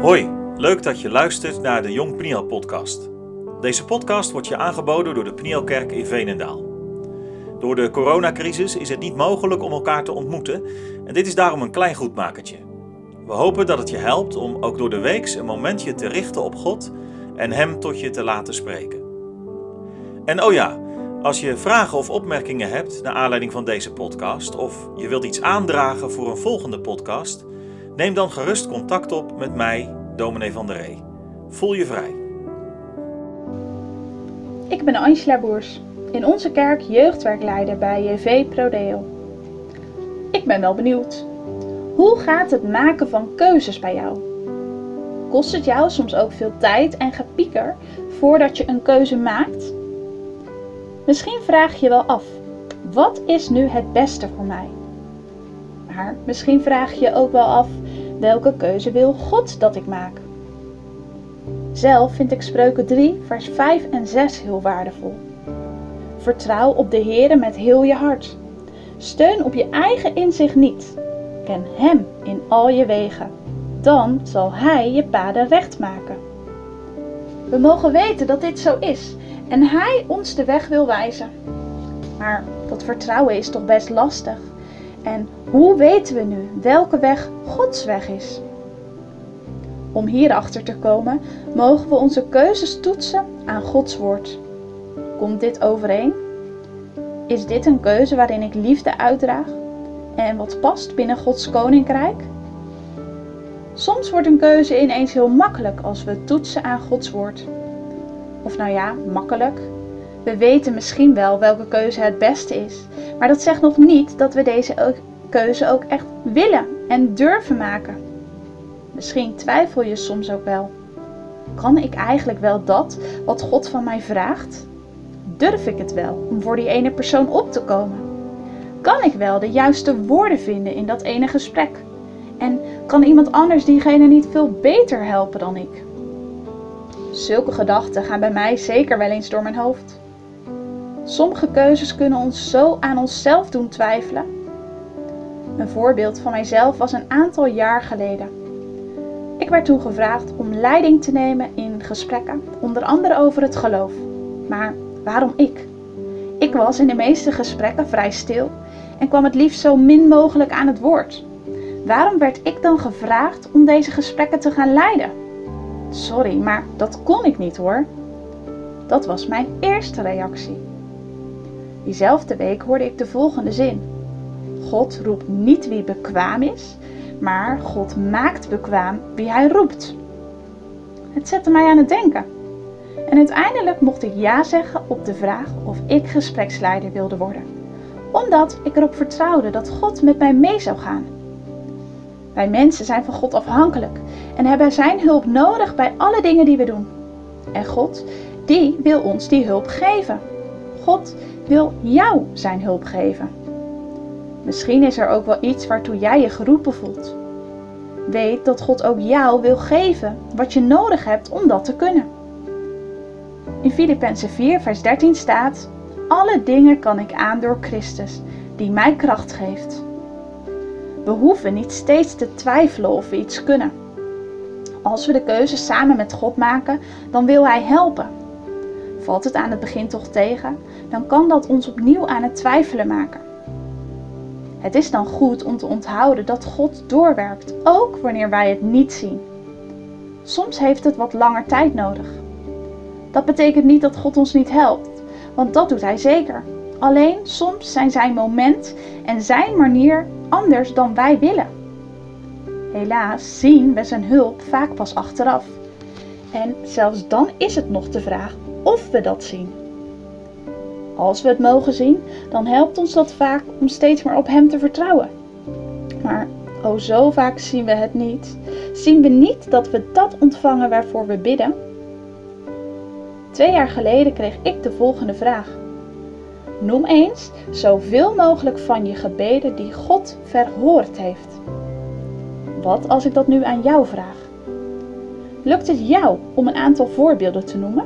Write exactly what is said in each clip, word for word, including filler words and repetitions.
Hoi, leuk dat je luistert naar de Jong Pniel podcast. Deze podcast wordt je aangeboden door de Pnielkerk in Veenendaal. Door de coronacrisis is het niet mogelijk om elkaar te ontmoeten en dit is daarom een klein goedmakertje. We hopen dat het je helpt om ook door de weeks een momentje te richten op God en Hem tot je te laten spreken. En oh ja, als je vragen of opmerkingen hebt naar aanleiding van deze podcast of je wilt iets aandragen voor een volgende podcast, neem dan gerust contact op met mij, dominee Van der Ree. Voel je vrij. Ik ben Angela Boers, in onze kerk jeugdwerkleider bij J V Prodeo. Ik ben wel benieuwd. Hoe gaat het maken van keuzes bij jou? Kost het jou soms ook veel tijd en gepieker voordat je een keuze maakt? Misschien vraag je wel af, wat is nu het beste voor mij? Maar misschien vraag je ook wel af, welke keuze wil God dat ik maak? Zelf vind ik Spreuken drie, vers vijf en zes heel waardevol. Vertrouw op de Heere met heel je hart. Steun op je eigen inzicht niet. Ken Hem in al je wegen. Dan zal Hij je paden recht maken. We mogen weten dat dit zo is en Hij ons de weg wil wijzen. Maar dat vertrouwen is toch best lastig. En hoe weten we nu welke weg Gods weg is? Om hierachter te komen, mogen we onze keuzes toetsen aan Gods woord. Komt dit overeen? Is dit een keuze waarin ik liefde uitdraag en wat past binnen Gods koninkrijk? Soms wordt een keuze ineens heel makkelijk als we toetsen aan Gods woord. Of nou ja, makkelijk. We weten misschien wel welke keuze het beste is, maar dat zegt nog niet dat we deze keuze ook echt willen en durven maken. Misschien twijfel je soms ook wel. Kan ik eigenlijk wel dat wat God van mij vraagt? Durf ik het wel om voor die ene persoon op te komen? Kan ik wel de juiste woorden vinden in dat ene gesprek? En kan iemand anders diegene niet veel beter helpen dan ik? Zulke gedachten gaan bij mij zeker wel eens door mijn hoofd. Sommige keuzes kunnen ons zo aan onszelf doen twijfelen. Een voorbeeld van mijzelf was een aantal jaar geleden. Ik werd toen gevraagd om leiding te nemen in gesprekken, onder andere over het geloof. Maar waarom ik? Ik was in de meeste gesprekken vrij stil en kwam het liefst zo min mogelijk aan het woord. Waarom werd ik dan gevraagd om deze gesprekken te gaan leiden? Sorry, maar dat kon ik niet hoor. Dat was mijn eerste reactie. Diezelfde week hoorde ik de volgende zin. God roept niet wie bekwaam is, maar God maakt bekwaam wie hij roept. Het zette mij aan het denken. En uiteindelijk mocht ik ja zeggen op de vraag of ik gespreksleider wilde worden. Omdat ik erop vertrouwde dat God met mij mee zou gaan. Wij mensen zijn van God afhankelijk en hebben zijn hulp nodig bij alle dingen die we doen. En God, die wil ons die hulp geven. God wil jou zijn hulp geven. Misschien is er ook wel iets waartoe jij je geroepen voelt. Weet dat God ook jou wil geven wat je nodig hebt om dat te kunnen. In Filippenzen vier vers dertien staat: alle dingen kan ik aan door Christus, die mij kracht geeft. We hoeven niet steeds te twijfelen of we iets kunnen. Als we de keuze samen met God maken, dan wil Hij helpen. Valt het aan het begin toch tegen, dan kan dat ons opnieuw aan het twijfelen maken. Het is dan goed om te onthouden dat God doorwerkt, ook wanneer wij het niet zien. Soms heeft het wat langer tijd nodig. Dat betekent niet dat God ons niet helpt, want dat doet Hij zeker. Alleen soms zijn zijn moment en zijn manier anders dan wij willen. Helaas zien we zijn hulp vaak pas achteraf. En zelfs dan is het nog de vraag of we dat zien. Als we het mogen zien, dan helpt ons dat vaak om steeds maar op Hem te vertrouwen. Maar oh zo vaak zien we het niet. Zien we niet dat we dat ontvangen waarvoor we bidden? Twee jaar geleden kreeg ik de volgende vraag. Noem eens zoveel mogelijk van je gebeden die God verhoord heeft. Wat als ik dat nu aan jou vraag? Lukt het jou om een aantal voorbeelden te noemen?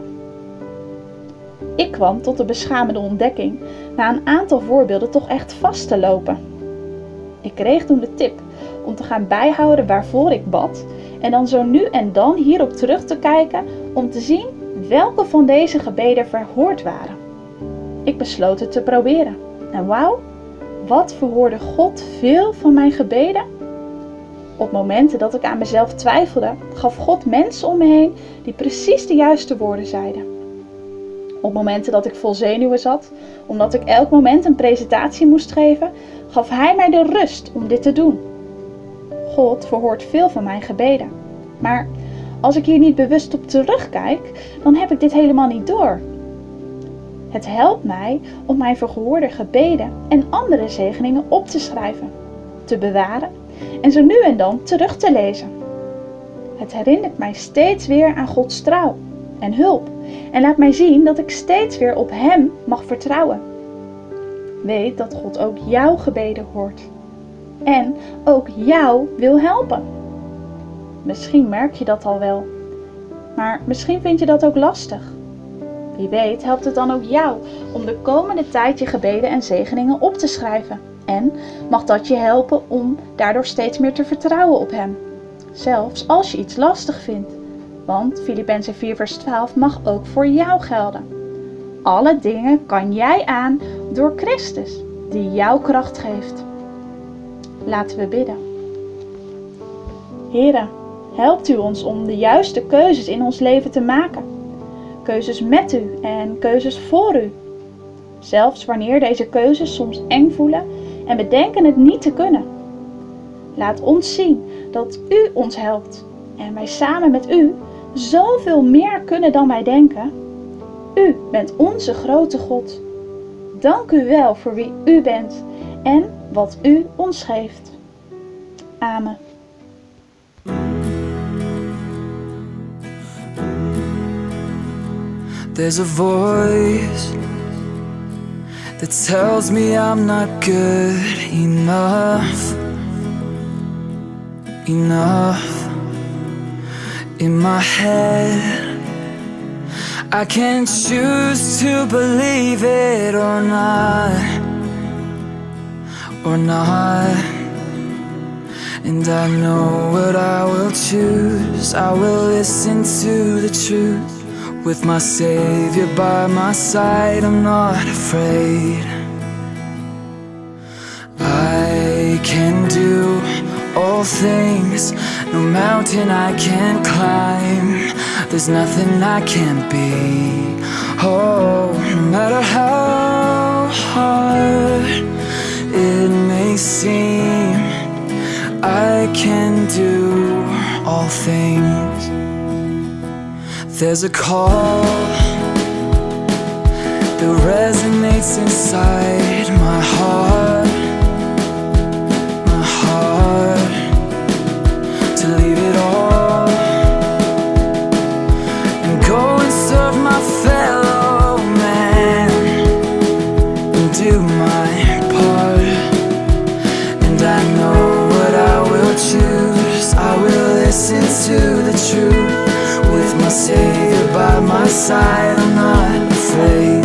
Ik kwam tot de beschamende ontdekking na een aantal voorbeelden toch echt vast te lopen. Ik kreeg toen de tip om te gaan bijhouden waarvoor ik bad en dan zo nu en dan hierop terug te kijken om te zien welke van deze gebeden verhoord waren. Ik besloot het te proberen. En wauw, wat verhoorde God veel van mijn gebeden? Op momenten dat ik aan mezelf twijfelde, gaf God mensen om me heen die precies de juiste woorden zeiden. Op momenten dat ik vol zenuwen zat, omdat ik elk moment een presentatie moest geven, gaf Hij mij de rust om dit te doen. God verhoort veel van mijn gebeden. Maar als ik hier niet bewust op terugkijk, dan heb ik dit helemaal niet door. Het helpt mij om mijn vergehoorde gebeden en andere zegeningen op te schrijven, te bewaren en zo nu en dan terug te lezen. Het herinnert mij steeds weer aan Gods trouw en hulp en laat mij zien dat ik steeds weer op Hem mag vertrouwen. Weet dat God ook jouw gebeden hoort en ook jou wil helpen. Misschien merk je dat al wel, maar misschien vind je dat ook lastig. Wie weet helpt het dan ook jou om de komende tijd je gebeden en zegeningen op te schrijven. En mag dat je helpen om daardoor steeds meer te vertrouwen op Hem. Zelfs als je iets lastig vindt. Want Filippenzen vier vers twaalf mag ook voor jou gelden. Alle dingen kan jij aan door Christus, die jou kracht geeft. Laten we bidden. Heere, helpt U ons om de juiste keuzes in ons leven te maken. Keuzes met U en keuzes voor U. Zelfs wanneer deze keuzes soms eng voelen en we denken het niet te kunnen. Laat ons zien dat U ons helpt en wij samen met U zoveel meer kunnen dan wij denken. U bent onze grote God. Dank U wel voor wie U bent en wat U ons geeft. Amen. There's a voice that tells me I'm not good enough, enough. In my head, I can choose to believe it or not, or not. And I know what I will choose. I will listen to the truth. With my Savior by my side, I'm not afraid. I can do all things, no mountain I can't climb. There's nothing I can't be. Oh, no matter how hard it may seem, I can do all things. There's a call that resonates inside my heart, my heart, to leave it all and go and serve my fellow man and do my part. And I know what I will choose. I will listen to the truth. With my Savior by my side, I'm not afraid.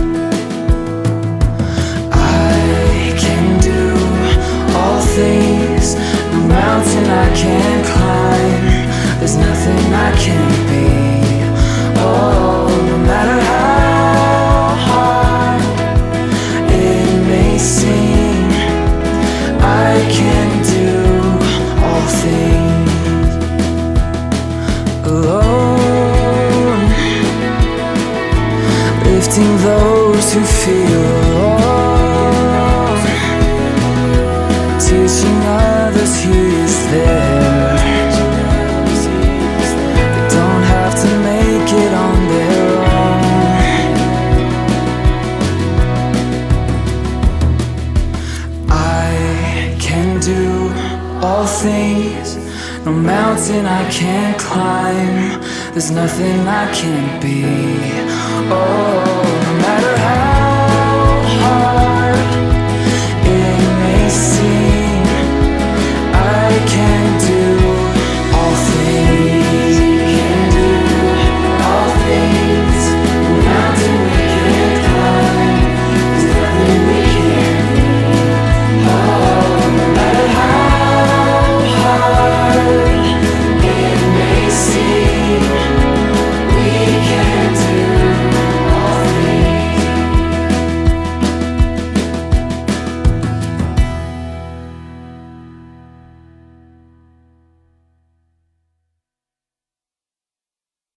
I can do all things, no mountain I can't climb. There's nothing I can't be. Oh, no matter how hard it may seem, I can do all things. Alone, lifting those who feel alone, teaching others He is there. They don't have to make it on their own. I can do all things, no mountain I can't climb. There's nothing I can't be. Oh, no matter how hard